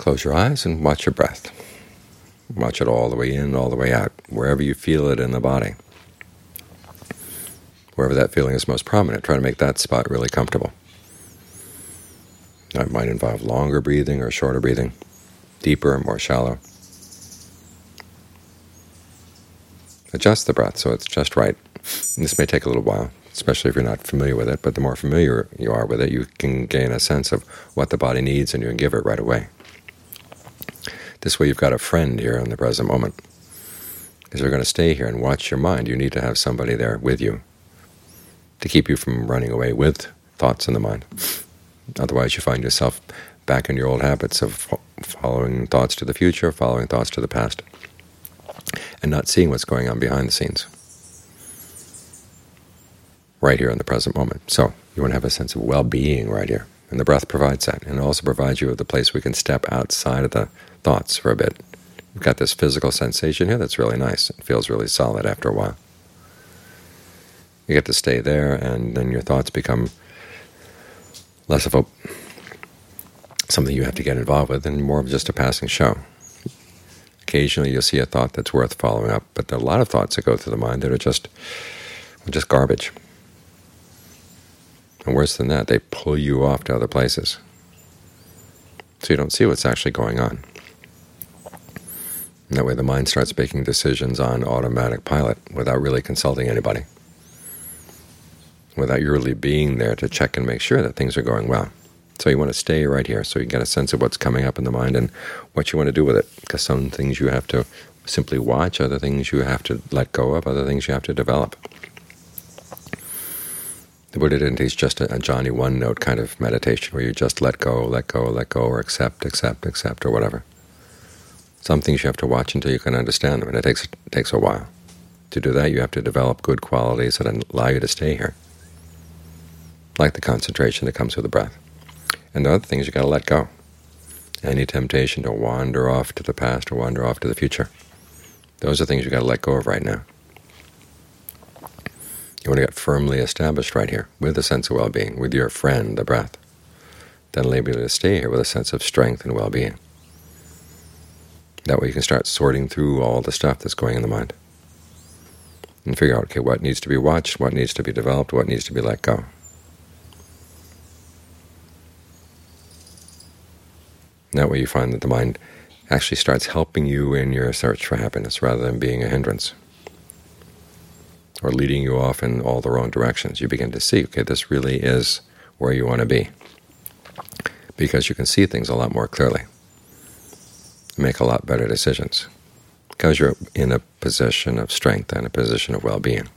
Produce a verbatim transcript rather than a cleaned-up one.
Close your eyes and watch your breath. Watch it all the way in, all the way out, wherever you feel it in the body. Wherever that feeling is most prominent, try to make that spot really comfortable. That might involve longer breathing or shorter breathing, deeper or more shallow. Adjust the breath so it's just right. And this may take a little while, especially if you're not familiar with it, but the more familiar you are with it, you can gain a sense of what the body needs and you can give it right away. This way you've got a friend here in the present moment. Because you're going to stay here and watch your mind, you need to have somebody there with you to keep you from running away with thoughts in the mind. Otherwise you find yourself back in your old habits of following thoughts to the future, following thoughts to the past, and not seeing what's going on behind the scenes, right here in the present moment. So you want to have a sense of well-being right here, and the breath provides that, and it also provides you with a place where we can step outside of the thoughts for a bit. You've got this physical sensation here that's really nice. It feels really solid after a while. You get to stay there, and then your thoughts become less of a something you have to get involved with and more of just a passing show. Occasionally you'll see a thought that's worth following up, but there are a lot of thoughts that go through the mind that are just, just garbage. And worse than that, they pull you off to other places, so you don't see what's actually going on. And that way the mind starts making decisions on automatic pilot without really consulting anybody, without you really being there to check and make sure that things are going well. So you want to stay right here so you get a sense of what's coming up in the mind and what you want to do with it, because some things you have to simply watch, other things you have to let go of, other things you have to develop. The Buddha didn't teach just a, a Johnny one-note kind of meditation where you just let go, let go, let go, or accept, accept, accept, or whatever. Some things you have to watch until you can understand them, and it takes, it takes a while. To do that, you have to develop good qualities that allow you to stay here, like the concentration that comes with the breath. And the other things you've got to let go. Any temptation to wander off to the past or wander off to the future, those are things you've got to let go of right now. You want to get firmly established right here with a sense of well-being, with your friend, the breath. Then enable you to stay here with a sense of strength and well-being. That way you can start sorting through all the stuff that's going in the mind and figure out, okay, what needs to be watched, what needs to be developed, what needs to be let go. That way you find that the mind actually starts helping you in your search for happiness rather than being a hindrance or leading you off in all the wrong directions. You begin to see, okay, this really is where you want to be, because you can see things a lot more clearly, make a lot better decisions, because you're in a position of strength and a position of well-being.